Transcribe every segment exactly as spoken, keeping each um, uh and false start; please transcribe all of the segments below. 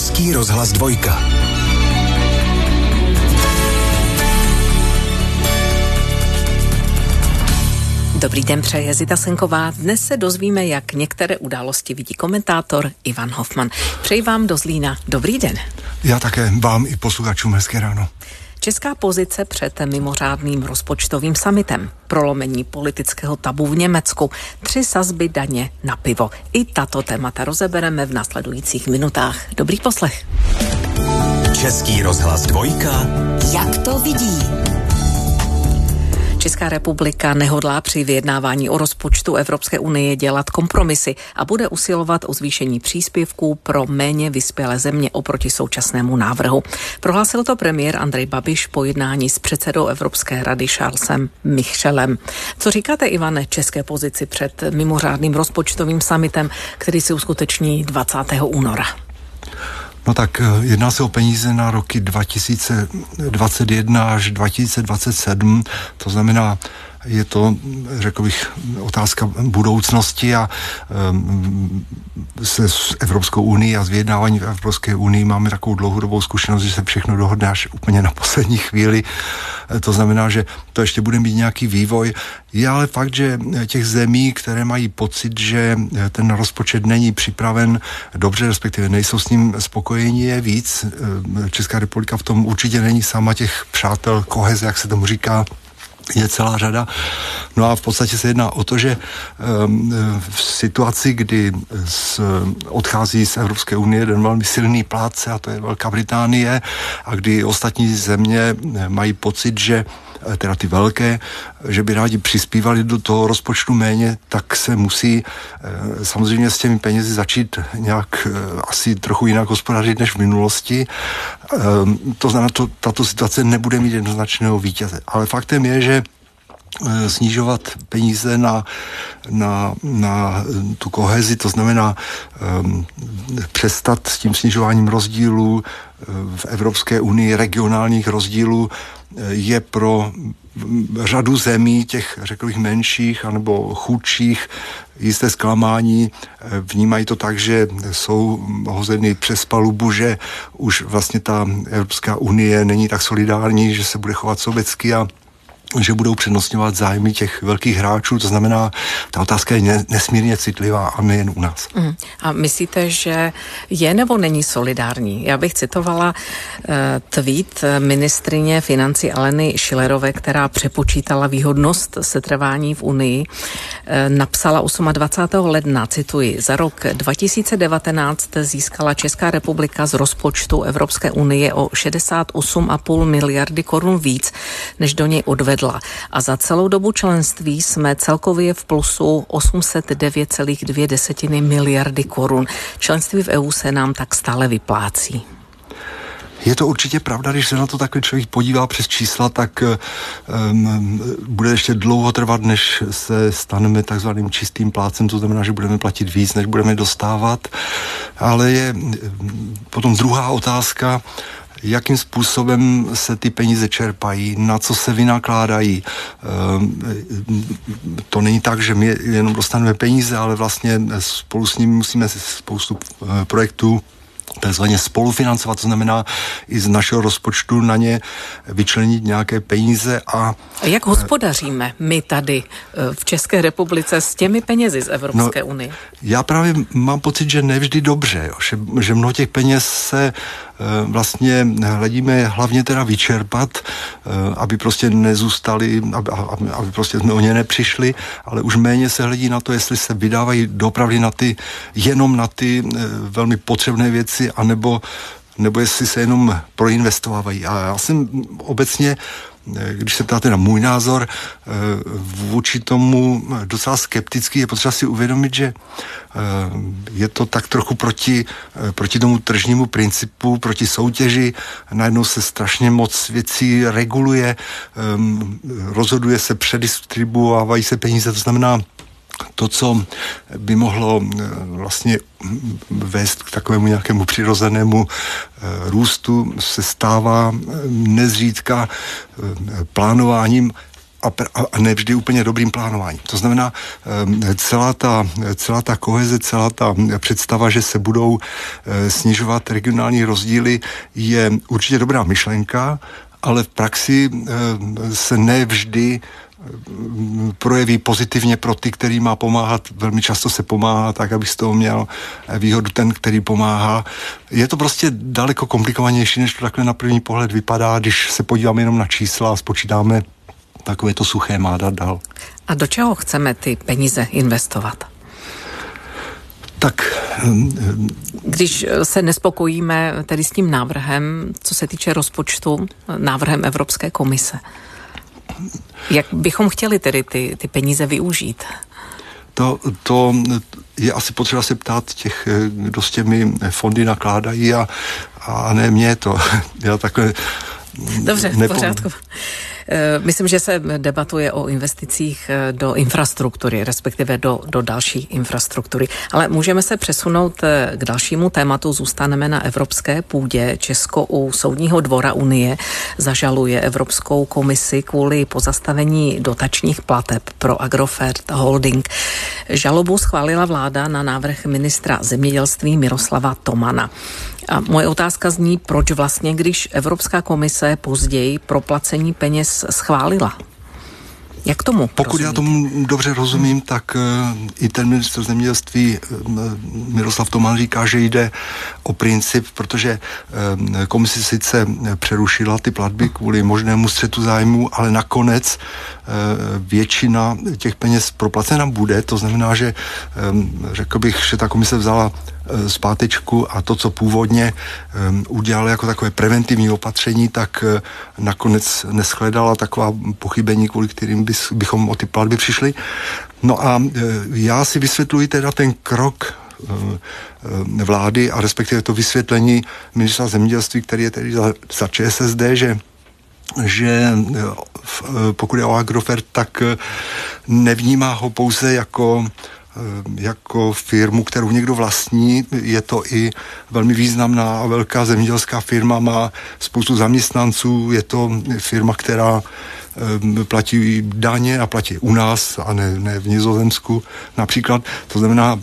Český rozhlas dvojka. Dobrý den, přeje Zita Senková. Dnes se dozvíme, jak některé události vidí komentátor Ivan Hofman. Přeji vám do Zlína. Dobrý den. Já také vám i posluchačům hezké ráno. Česká pozice před mimořádným rozpočtovým summitem, prolomení politického tabu v Německu, tři sazby daně na pivo. I tato témata rozebereme v následujících minutách. Dobrý poslech. Český rozhlas dvojka. Jak to vidí? Česká republika nehodlá při vyjednávání o rozpočtu Evropské unie dělat kompromisy a bude usilovat o zvýšení příspěvků pro méně vyspělé země oproti současnému návrhu. Prohlásil to premiér Andrej Babiš po jednání s předsedou Evropské rady Charlesem Michelem. Co říkáte, Ivane, české pozici před mimořádným rozpočtovým summitem, který se uskuteční dvacátého února? No tak jedná se o peníze na roky dva tisíce dvacet jedna až dva tisíce dvacet sedm, to znamená, je to, řekl bych, otázka budoucnosti a um, se s Evropskou unii a s vyjednáváním v Evropské unii máme takovou dlouhodobou zkušenost, že se všechno dohodne až úplně na poslední chvíli. To znamená, že to ještě bude mít nějaký vývoj. Je ale fakt, že těch zemí, které mají pocit, že ten rozpočet není připraven dobře, respektive nejsou s ním spokojení, je víc. Česká republika v tom určitě není sama, těch přátel koheze, jak se tomu říká, je celá řada. No a v podstatě se jedná o to, že um, v situaci, kdy z, odchází z Evropské unie jeden velmi silný plátce, a to je Velká Británie, a kdy ostatní země mají pocit, že teda ty velké, že by rádi přispívali do toho rozpočtu méně, tak se musí e, samozřejmě s těmi penězi začít nějak e, asi trochu jinak hospodařit než v minulosti. E, to znamená, to, tato situace nebude mít jednoznačného vítěze. Ale faktem je, že snižovat peníze na, na, na tu kohezi, to znamená um, přestat s tím snižováním rozdílů v Evropské unii, regionálních rozdílů, je pro řadu zemí, těch, řekl bych, menších anebo chudších, jisté zklamání. Vnímají to tak, že jsou hozeny přes palubu, že už vlastně ta Evropská unie není tak solidární, že se bude chovat sobecky a že budou přednostňovat zájmy těch velkých hráčů, to znamená, ta otázka je nesmírně citlivá a nejen u nás. Mm. A myslíte, že je nebo není solidární? Já bych citovala uh, tweet ministryně financí Aleny Schillerové, která přepočítala výhodnost setrvání v Unii. Uh, napsala dvacátého osmého ledna, cituji, za rok dva tisíce devatenáct získala Česká republika z rozpočtu Evropské unie o šedesát osm celá pět miliardy korun víc, než do něj odvedla. A za celou dobu členství jsme celkově v plusu osm set devět celá dvě miliardy korun. Členství v E U se nám tak stále vyplácí. Je to určitě pravda, když se na to takhle člověk podívá přes čísla, tak um, bude ještě dlouho trvat, než se staneme takzvaným čistým plácem, to znamená, že budeme platit víc, než budeme dostávat. Ale je potom druhá otázka, jakým způsobem se ty peníze čerpají, na co se vynakládají. To není tak, že my jenom dostaneme peníze, ale vlastně spolu s nimi musíme spoustu projektů takzvaně spolufinancovat, to znamená i z našeho rozpočtu na ně vyčlenit nějaké peníze. A, a jak hospodaříme my tady v České republice s těmi penězi z Evropské no, unie? Já právě mám pocit, že nevždy dobře, jo, že, že mnoho těch peněz se vlastně hledíme hlavně teda vyčerpat, aby prostě nezůstali, aby, aby, aby prostě jsme o ně nepřišli, ale už méně se hledí na to, jestli se vydávají dopravdy na ty, jenom na ty velmi potřebné věci, anebo nebo jestli se jenom proinvestovávají. A já jsem obecně, když se ptáte na můj názor, vůči tomu docela skeptický. Je potřeba si uvědomit, že je to tak trochu proti, proti tomu tržnímu principu, proti soutěži. Najednou se strašně moc věcí reguluje, rozhoduje se, předistribuovávají se peníze, to znamená, to, co by mohlo vlastně vést k takovému nějakému přirozenému růstu, se stává nezřídka plánováním a, a nevždy úplně dobrým plánováním. To znamená, celá ta, celá ta koheze, celá ta představa, že se budou snižovat regionální rozdíly, je určitě dobrá myšlenka, ale v praxi se nevždy projeví pozitivně pro ty, který má pomáhat. Velmi často se pomáhá tak, aby z toho měl výhodu ten, který pomáhá. Je to prostě daleko komplikovanější, než to takhle na první pohled vypadá, když se podíváme jenom na čísla a spočítáme takové to suché má dát dál. A do čeho chceme ty peníze investovat? Tak... Když se nespokojíme tedy s tím návrhem, co se týče rozpočtu, návrhem Evropské komise, jak bychom chtěli tedy ty, ty peníze využít? To, to je asi potřeba se ptát těch, kdo s těmi fondy nakládají a, a ne mě to. Já takhle... Dobře, v pořádku. Myslím, že se debatuje o investicích do infrastruktury, respektive do, do další infrastruktury. Ale můžeme se přesunout k dalšímu tématu. Zůstaneme na evropské půdě. Česko u Soudního dvora Unie zažaluje Evropskou komisi kvůli pozastavení dotačních plateb pro Agrofert Holding. Žalobu schválila vláda na návrh ministra zemědělství Miroslava Tomana. A moje otázka zní, proč vlastně, když Evropská komise později proplacení peněz schválila? Jak tomu Pokud rozumíte? Já tomu dobře rozumím, tak uh, i ten ministr zemědělství uh, Miroslav Toman říká, že jde o princip, protože uh, komise sice přerušila ty platby kvůli možnému střetu zájmu, ale nakonec uh, většina těch peněz proplacena bude. To znamená, že um, řekl bych, že ta komise vzala zpátečku a to, co původně um, udělala jako takové preventivní opatření, tak uh, nakonec neschledala taková pochybení, kvůli kterým bys, bychom o ty platby přišli. No a uh, já si vysvětluji teda ten krok uh, uh, vlády a respektive to vysvětlení ministra zemědělství, který je tedy za, za ČSSD, že že pokud je o Agrofert, tak nevnímá ho pouze jako jako firmu, kterou někdo vlastní. Je to i velmi významná a velká zemědělská firma, má spoustu zaměstnanců, je to firma, která platí daně a platí u nás a ne, ne v Nizozemsku například. To znamená,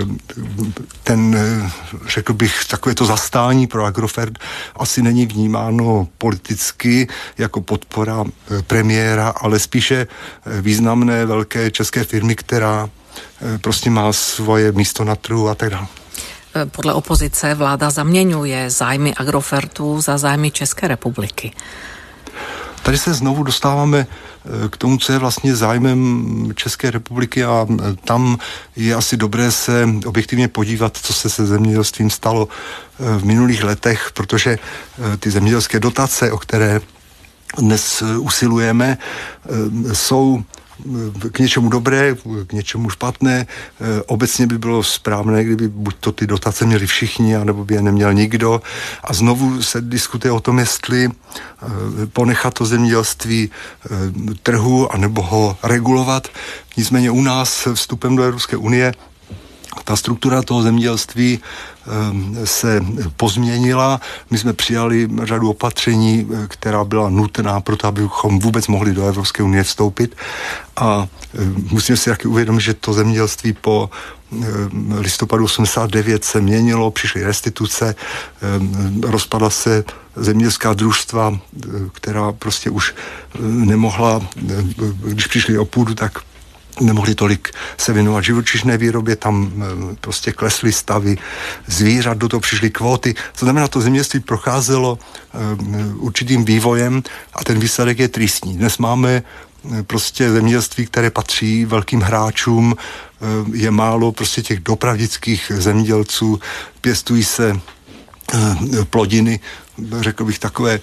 ten, řekl bych, takové to zastání pro Agrofert asi není vnímáno politicky jako podpora premiéra, ale spíše významné velké české firmy, která prostě má svoje místo na trhu a tak dále. Podle opozice vláda zaměňuje zájmy Agrofertu za zájmy České republiky. Tady se znovu dostáváme k tomu, co je vlastně zájmem České republiky a tam je asi dobré se objektivně podívat, co se se zemědělstvím stalo v minulých letech, protože ty zemědělské dotace, o které dnes usilujeme, jsou k něčemu dobré, k něčemu špatné. Obecně by bylo správné, kdyby buď to ty dotace měli všichni, anebo by je neměl nikdo. A znovu se diskutuje o tom, jestli ponechat to zemědělství trhu, anebo ho regulovat. Nicméně u nás vstupem do Evropské unie ta struktura toho zemědělství se pozměnila. My jsme přijali řadu opatření, která byla nutná pro to, abychom vůbec mohli do Evropské unie vstoupit. A musíme si taky uvědomit, že to zemědělství po listopadu osmdesát devět se měnilo, přišly restituce, rozpadla se zemědělská družstva, která prostě už nemohla, když přišli o půdu, tak nemohli tolik se věnovat živočišné výrobě, tam prostě klesly stavy zvířat, do toho přišly kvóty. To znamená, to zemědělství procházelo určitým vývojem a ten výsledek je tristní. Dnes máme prostě zemědělství, které patří velkým hráčům, je málo prostě těch dopravdických zemědělců, pěstují se plodiny, řekl bych takové,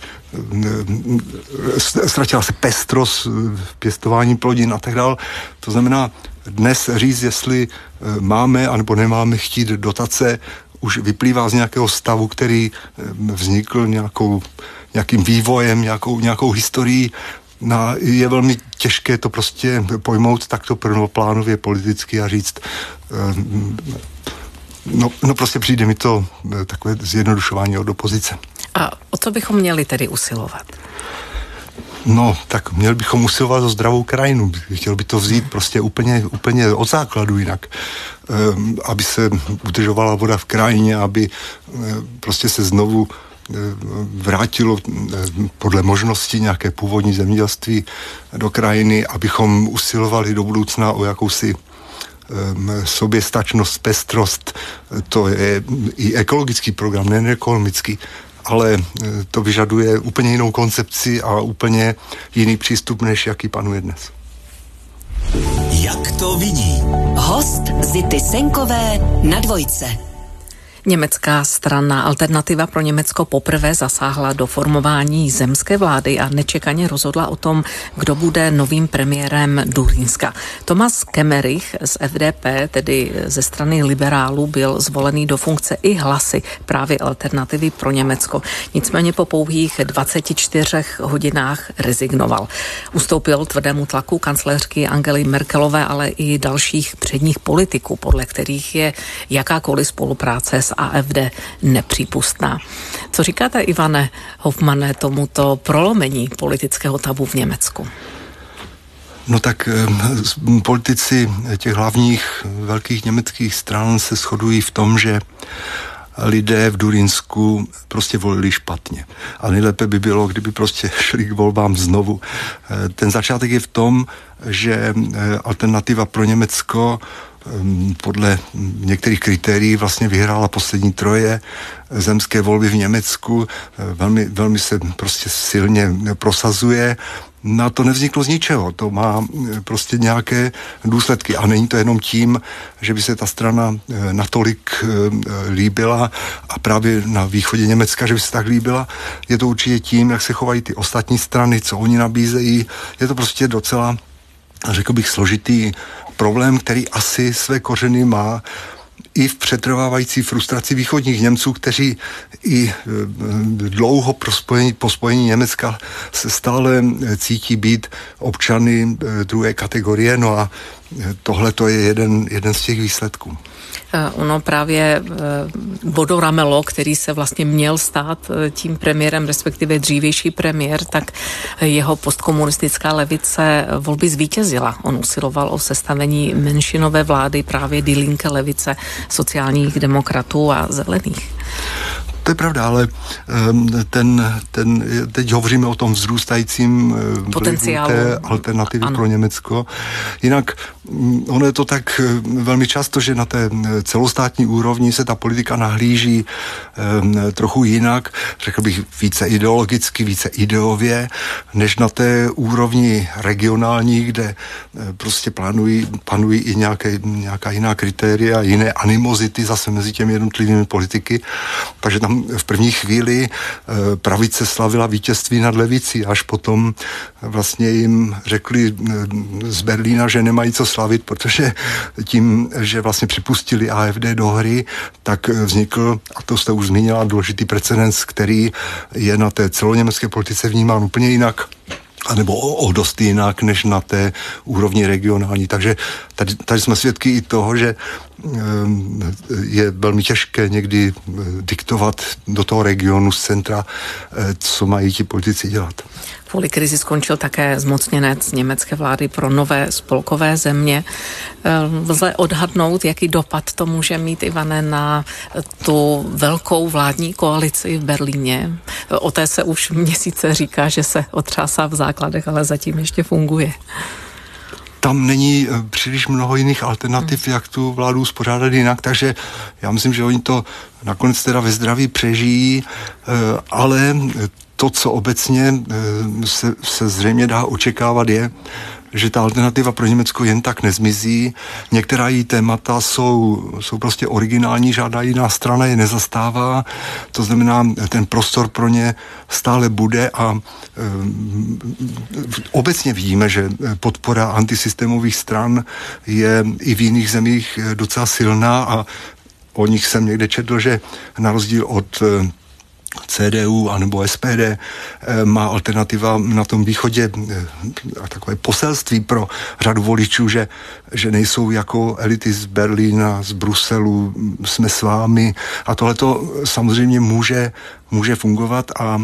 ztratila se pestrost v pěstování plodin a tak dále. To znamená, dnes říct, jestli máme anebo nemáme chtít dotace, už vyplývá z nějakého stavu, který vznikl nějakou, nějakým vývojem, nějakou, nějakou historií. No, je velmi těžké to prostě pojmout takto prvoplánově politicky a říct, no, no prostě přijde mi to takové zjednodušování od opozice. A o co bychom měli tedy usilovat? No, tak měli bychom usilovat o zdravou krajinu. Chtěl by to vzít prostě úplně, úplně od základu jinak. Um, aby se udržovala voda v krajině, aby um, prostě se znovu um, vrátilo um, podle možností nějaké původní zemědělství do krajiny, abychom usilovali do budoucna o jakousi um, soběstačnost, pestrost. To je i ekologický program, ne ekonomický, ale to vyžaduje úplně jinou koncepci a úplně jiný přístup, než jaký panuje dnes. Jak to vidí? Host Zity Senkové na Dvojce. Německá strana Alternativa pro Německo poprvé zasáhla do formování zemské vlády a nečekaně rozhodla o tom, kdo bude novým premiérem Durínska. Thomas Kemmerich z F D P, tedy ze strany liberálů, byl zvolený do funkce i hlasy právě Alternativy pro Německo. Nicméně po pouhých dvaceti čtyřech hodinách rezignoval. Ustoupil tvrdému tlaku kancléřky Angely Merkelové, ale i dalších předních politiků, podle kterých je jakákoliv spolupráce s A F D nepřípustná. Co říkáte, Ivane Hofmane, tomuto prolomení politického tabu v Německu? No tak eh, politici těch hlavních velkých německých stran se shodují v tom, že lidé v Durínsku prostě volili špatně. A nejlépe by bylo, kdyby prostě šli k volbám znovu. Ten začátek je v tom, že Alternativa pro Německo podle některých kritérií vlastně vyhrála poslední troje zemské volby v Německu. Velmi, velmi se prostě silně prosazuje. No to nevzniklo z ničeho, to má prostě nějaké důsledky a není to jenom tím, že by se ta strana natolik líbila a právě na východě Německa, že by se tak líbila, je to určitě tím, jak se chovají ty ostatní strany, co oni nabízejí, je to prostě docela, řekl bych, složitý problém, který asi své kořeny má i v přetrvávající frustraci východních Němců, kteří i dlouho po spojení, po spojení Německa se stále cítí být občany druhé kategorie, no a tohle to je jeden, jeden z těch výsledků. Ono právě Bodo Ramelow, který se vlastně měl stát tím premiérem, respektive dřívější premiér, tak jeho postkomunistická levice volby zvítězila. On usiloval o sestavení menšinové vlády právě Die Linke levice sociálních demokratů a zelených. To je pravda, ale ten, ten, teď hovoříme o tom vzrůstajícím potenciálu té Alternativy ano. pro Německo. Jinak ono je to tak velmi často, že na té celostátní úrovni se ta politika nahlíží trochu jinak, řekl bych více ideologicky, více ideově, než na té úrovni regionální, kde prostě plánují, panují i nějaké, nějaká jiná kritéria, jiné animozity zase mezi těmi jednotlivými politiky. Takže tam v první chvíli pravice slavila vítězství nad levicí, až potom vlastně jim řekli z Berlína, že nemají co slavit, protože tím, že vlastně připustili A F D do hry, tak vznikl, a to jste už zmínila, důležitý precedens, který je na té celoněmecké politice vnímán úplně jinak, anebo o, o dost jinak, než na té úrovni regionální. Takže tady, tady jsme svědky i toho, že je velmi těžké někdy diktovat do toho regionu z centra, co mají ti politici dělat. Kvůli krizi skončil také zmocněnec německé vlády pro nové spolkové země. Lze odhadnout, jaký dopad to může mít, Ivane, na tu velkou vládní koalici v Berlíně. O té se už měsíce říká, že se otřásá v základech, ale zatím ještě funguje. Tam není příliš mnoho jiných alternativ, jak tu vládu uspořádat jinak, takže já myslím, že oni to nakonec teda ve zdraví přežijí, ale to, co obecně se, se zřejmě dá očekávat, je, že ta Alternativa pro Německo jen tak nezmizí. Některá její témata jsou, jsou prostě originální, žádná jiná strana je nezastává. To znamená, ten prostor pro ně stále bude a e, obecně vidíme, že podpora antisystémových stran je i v jiných zemích docela silná a o nich jsem někde četl, že na rozdíl od C D U anebo S P D, má alternativa na tom východě takové poselství pro řadu voličů, že, že nejsou jako elity z Berlína, z Bruselu, jsme s vámi a tohleto samozřejmě může může fungovat a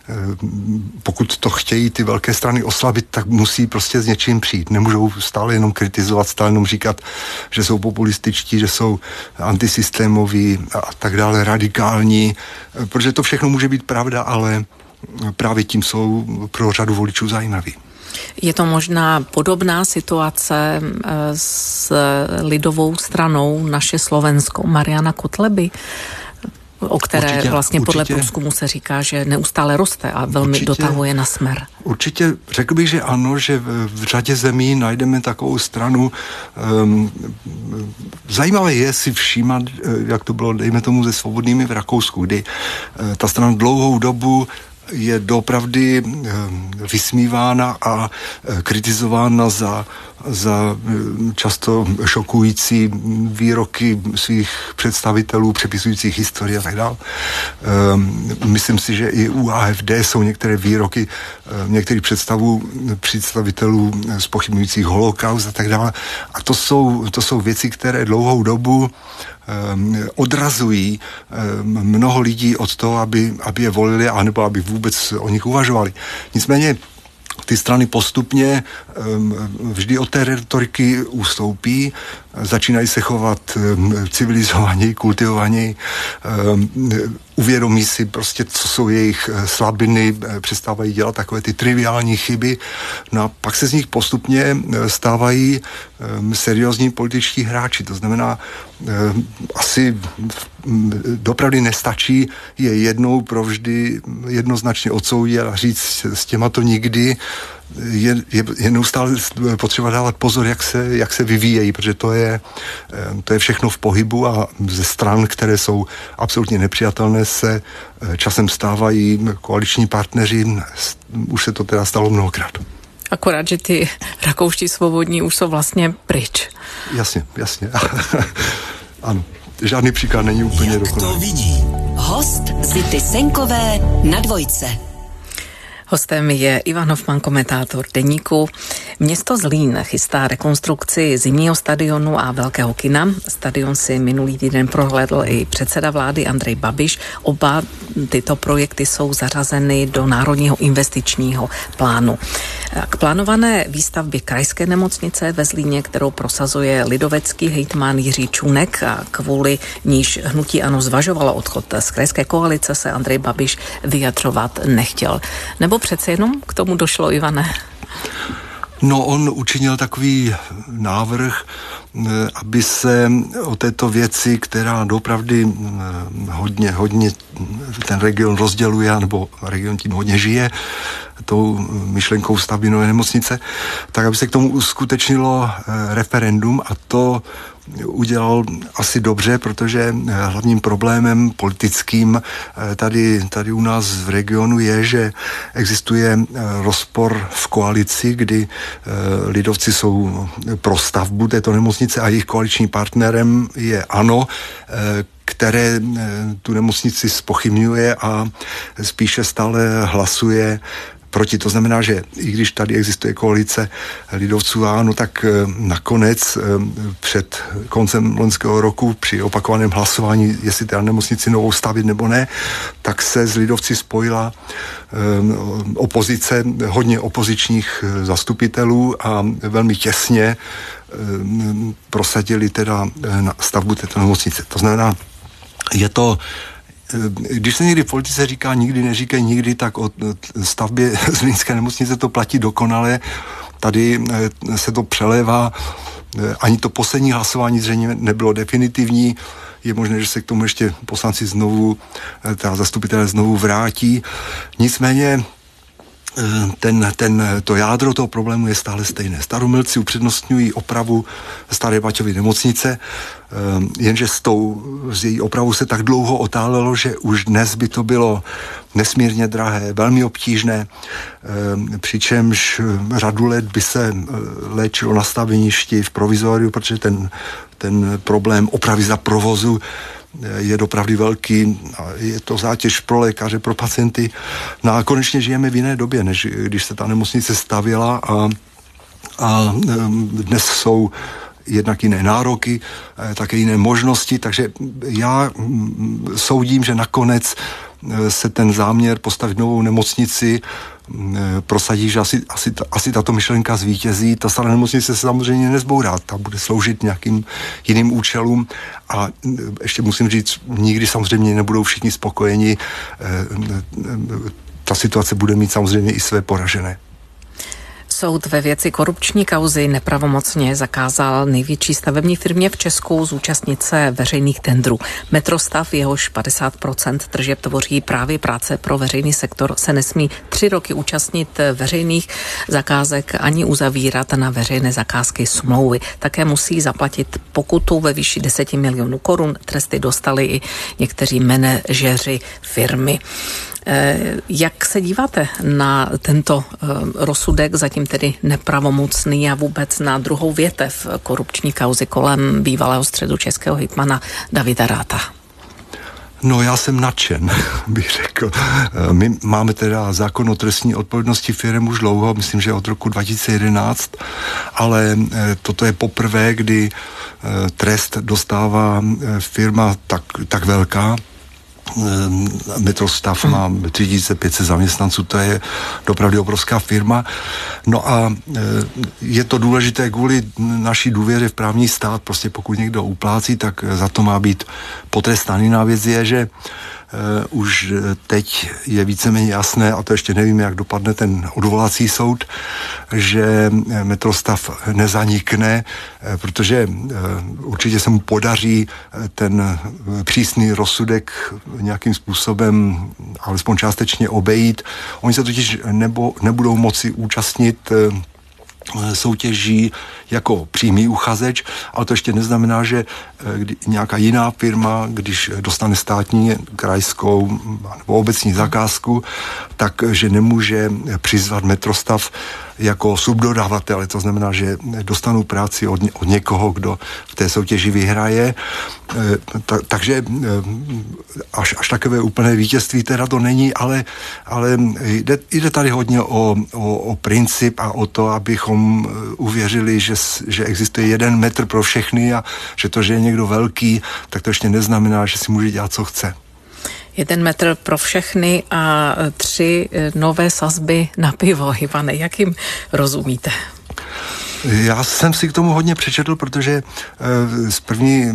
pokud to chtějí ty velké strany oslabit, tak musí prostě s něčím přijít. Nemůžou stále jenom kritizovat, stále jenom říkat, že jsou populističtí, že jsou antisystémoví a tak dále, radikální, protože to všechno může být pravda, ale právě tím jsou pro řadu voličů zajímaví. Je to možná podobná situace s lidovou stranou Naše Slovensko Mariana Kotleby, o které určitě, vlastně podle určitě, průzkumu se říká, že neustále roste a velmi určitě, dotahuje na Smer. Určitě řekl bych, že ano, že v, v řadě zemí najdeme takovou stranu. Um, zajímavé je si všímat, jak to bylo, dejme tomu, se Svobodnými v Rakousku, kdy uh, ta strana dlouhou dobu je doopravdy vysmívána a kritizována za, za často šokující výroky svých představitelů, přepisujících historii a tak dále. Myslím si, že i u A F D jsou některé výroky některých představů představitelů zpochybňujících holokaust a tak dále. A to jsou, to jsou věci, které dlouhou dobu odrazují mnoho lidí od toho, aby, aby je volili, anebo aby vůbec o nich uvažovali. Nicméně ty strany postupně vždy od té retoriky ustoupí, začínají se chovat civilizovaněji, kultivovaněji, uvědomí si prostě, co jsou jejich slabiny, přestávají dělat takové ty triviální chyby, no a pak se z nich postupně stávají seriózní političtí hráči. To znamená, asi dopravdy nestačí je jednou provždy jednoznačně odsoudit a říct s těma to nikdy. Je, je, je neustále potřeba dávat pozor, jak se, jak se vyvíjejí, protože to je, to je všechno v pohybu a ze stran, které jsou absolutně nepřijatelné, se časem stávají koaliční partneři. Už se to teda stalo mnohokrát. Akorát, že ty rakouští svobodní už jsou vlastně pryč. Jasně, jasně. Ano, žádný příklad není úplně dokonalý. Jak to vidí? Host Zity Senkové na Dvojce. Hostem je Ivan Hofman, komentátor Deníku. Město Zlín chystá rekonstrukci zimního stadionu a velkého kina. Stadion si minulý týden prohlédl i předseda vlády Andrej Babiš. Oba tyto projekty jsou zařazeny do Národního investičního plánu. K plánované výstavbě krajské nemocnice ve Zlíně, kterou prosazuje lidovecký hejtman Jiří Čunek a kvůli níž hnutí ANO zvažovalo odchod z krajské koalice, se Andrej Babiš vyjadřovat nechtěl. Nebo přece jenom k tomu došlo, Ivane? No, on učinil takový návrh, aby se o této věci, která doopravdy hodně, hodně ten region rozděluje, nebo region tím hodně žije, tou myšlenkou stavby nové nemocnice, tak aby se k tomu uskutečnilo referendum, a to udělal asi dobře, protože hlavním problémem politickým tady, tady u nás v regionu je, že existuje rozpor v koalici, kdy lidovci jsou pro stavbu této nemocnice a jejich koaličním partnerem je ANO, které tu nemocnici zpochybňuje a spíše stále hlasuje proti. To znamená, že i když tady existuje koalice lidovců a ANO, tak nakonec před koncem loňského roku při opakovaném hlasování, jestli teda nemocnici novou stavit nebo ne, tak se s lidovci spojila opozice, hodně opozičních zastupitelů a velmi těsně prosadili teda na stavbu této nemocnice. To znamená, je to když se někdy v politice říká nikdy neříkej nikdy, tak o stavbě zlínské nemocnice to platí dokonale. Tady se to přelévá. Ani to poslední hlasování zřejmě nebylo definitivní. Je možné, že se k tomu ještě poslanci znovu, teda zastupitelé znovu vrátí. Nicméně ten, ten, to jádro toho problému je stále stejné. Staromilci upřednostňují opravu staré Baťovy nemocnice, jenže s, tou, s její opravou se tak dlouho otálelo, že už dnes by to bylo nesmírně drahé, velmi obtížné, přičemž řadu let by se léčilo na staveništi v provizoriu, protože ten, ten problém opravy za provozu je dopravdy velký, je to zátěž pro lékaře, pro pacienty. No a konečně žijeme v jiné době, než když se ta nemocnice stavěla a, a dnes jsou jednak jiné nároky, také jiné možnosti, takže já soudím, že nakonec se ten záměr postavit novou nemocnici prosadí, že asi, asi, asi tato myšlenka zvítězí. Ta stará nemocnice se samozřejmě nezbourá, ta bude sloužit nějakým jiným účelům a ještě musím říct, nikdy samozřejmě nebudou všichni spokojeni. Ta situace bude mít samozřejmě i své poražené. Soud ve věci korupční kauzy nepravomocně zakázal největší stavební firmě v Česku zúčastnit se veřejných tendrů. Metrostav, jehož padesát procent tržeb tvoří právě práce pro veřejný sektor, se nesmí tři roky účastnit veřejných zakázek ani uzavírat na veřejné zakázky smlouvy. Také musí zaplatit pokutu ve výši deset milionů korun. Tresty dostali i někteří manažeři firmy. Jak se díváte na tento rozsudek, zatím tedy nepravomocný, a vůbec na druhou větev korupční kauzy kolem bývalého středočeského hejtmana Davida Ratha? No já jsem nadšen, bych řekl. My máme teda zákon o trestní odpovědnosti firem už dlouho, myslím, že od roku dva tisíce jedenáct, ale toto je poprvé, kdy trest dostává firma tak, tak velká. Metrostav má tři tisíce pět set zaměstnanců, to je opravdu obrovská firma. No a je to důležité kvůli naší důvěře v právní stát, prostě pokud někdo uplácí, tak za to má být potrestán. Jiná věc je, že Uh, už teď je víceméně jasné, a to ještě nevíme, jak dopadne ten odvolací soud, že Metrostav nezanikne, protože uh, určitě se mu podaří ten přísný rozsudek nějakým způsobem alespoň částečně obejít. Oni se totiž nebo, nebudou moci účastnit uh, soutěží jako přímý uchazeč, ale to ještě neznamená, že kdy nějaká jiná firma, když dostane státní, krajskou nebo obecní zakázku, takže nemůže přizvat Metrostav jako subdodavatele. To znamená, že dostanou práci od, od někoho, kdo v té soutěži vyhraje. Ta, takže až, až takové úplné vítězství teda to není, ale, ale jde, jde tady hodně o, o, o princip a o to, abychom uvěřili, že, že existuje jeden metr pro všechny a že to, že je někdo velký, tak to ještě neznamená, že si může dělat, co chce. Jeden metr pro všechny a tři nové sazby na pivo. Ivane, jak jim rozumíte? Já jsem si k tomu hodně přečetl, protože z první,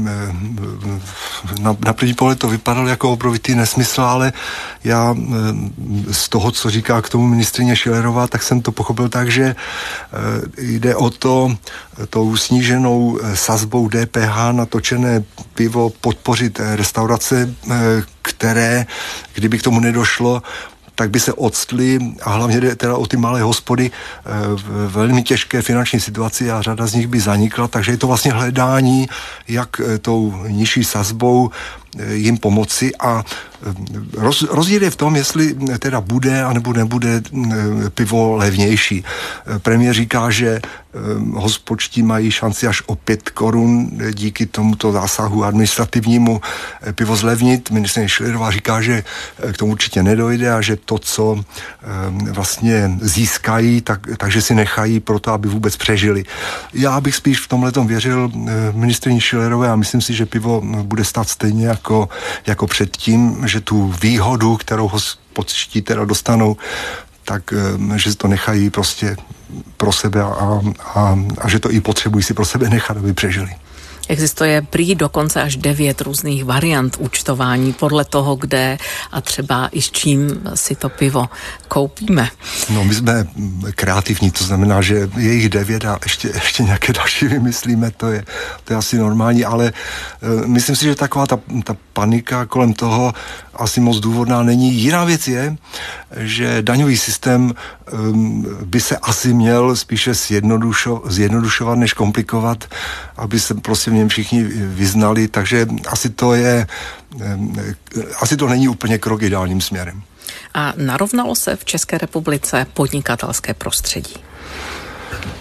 na, na první pohled to vypadalo jako obrovitý nesmysl, ale já z toho, co říká k tomu ministryně Schillerová, tak jsem to pochopil tak, že jde o to, tou sníženou sazbou D P H na točené pivo podpořit restaurace, které, kdyby k tomu nedošlo, tak by se odstly, a hlavně jde teda o ty malé hospody, v velmi těžké finanční situaci a řada z nich by zanikla, takže je to vlastně hledání, jak tou nižší sazbou jim pomoci a roz, rozdíl je v tom, jestli teda bude anebo nebude pivo levnější. Premiér říká, že hospodští mají šanci až o pět korun díky tomuto zásahu administrativnímu pivo zlevnit. Ministryně Schillerová říká, že k tomu určitě nedojde a že to, co vlastně získají, tak, takže si nechají pro to, aby vůbec přežili. Já bych spíš v tomhletom věřil ministryni Schillerové a myslím si, že pivo bude stát stejně jako, jako předtím, že tu výhodu, kterou hospodští teda dostanou, tak že to nechají prostě pro sebe a, a, a že to i potřebují si pro sebe nechat, aby přežili. Existuje prý dokonce až devět různých variant účtování podle toho, kde a třeba i s čím si to pivo koupíme. No, my jsme kreativní, to znamená, že je jich devět a ještě, ještě nějaké další vymyslíme, to je, to je asi normální, ale uh, myslím si, že taková ta, ta panika kolem toho asi moc důvodná není. Jiná věc je, že daňový systém um, by se asi měl spíše zjednodušo, zjednodušovat, než komplikovat, aby se prostě v něm všichni vyznali, takže asi to je, um, asi to není úplně krok ideálním směrem. A narovnalo se v České republice podnikatelské prostředí?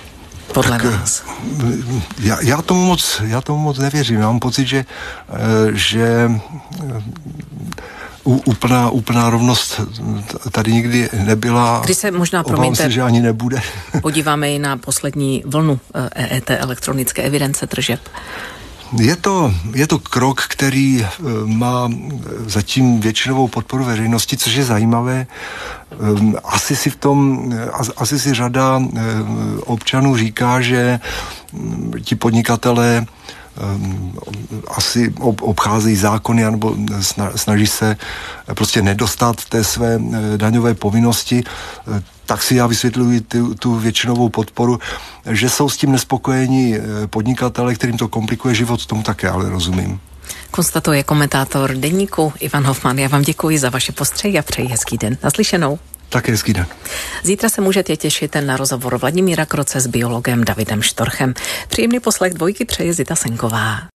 podle tak, vás? Já, já, tomu moc, já tomu moc nevěřím. Já mám pocit, že, že úplná, úplná rovnost tady nikdy nebyla. Když se možná, obávám promiňte, se, že ani nebude. Podíváme i na poslední vlnu E E T, elektronické evidence tržeb. Je to, je to krok, který má zatím většinovou podporu veřejnosti, což je zajímavé. Asi si v tom, asi si řada občanů říká, že ti podnikatelé asi obcházejí zákony nebo snaží se prostě nedostat té své daňové povinnosti, tak si já vysvětluji tu, tu většinovou podporu, že jsou s tím nespokojení podnikatelé, kterým to komplikuje život, tomu také ale rozumím. Konstatuje komentátor Deníku Ivan Hofman. Já vám děkuji za vaše postřehy a přeji hezký den. Naslyšenou. Také hezký den. Zítra se můžete těšit na rozhovor Vladimíra Kroce s biologem Davidem Štorchem. Příjemný poslech dvojky přeje Zita Senková.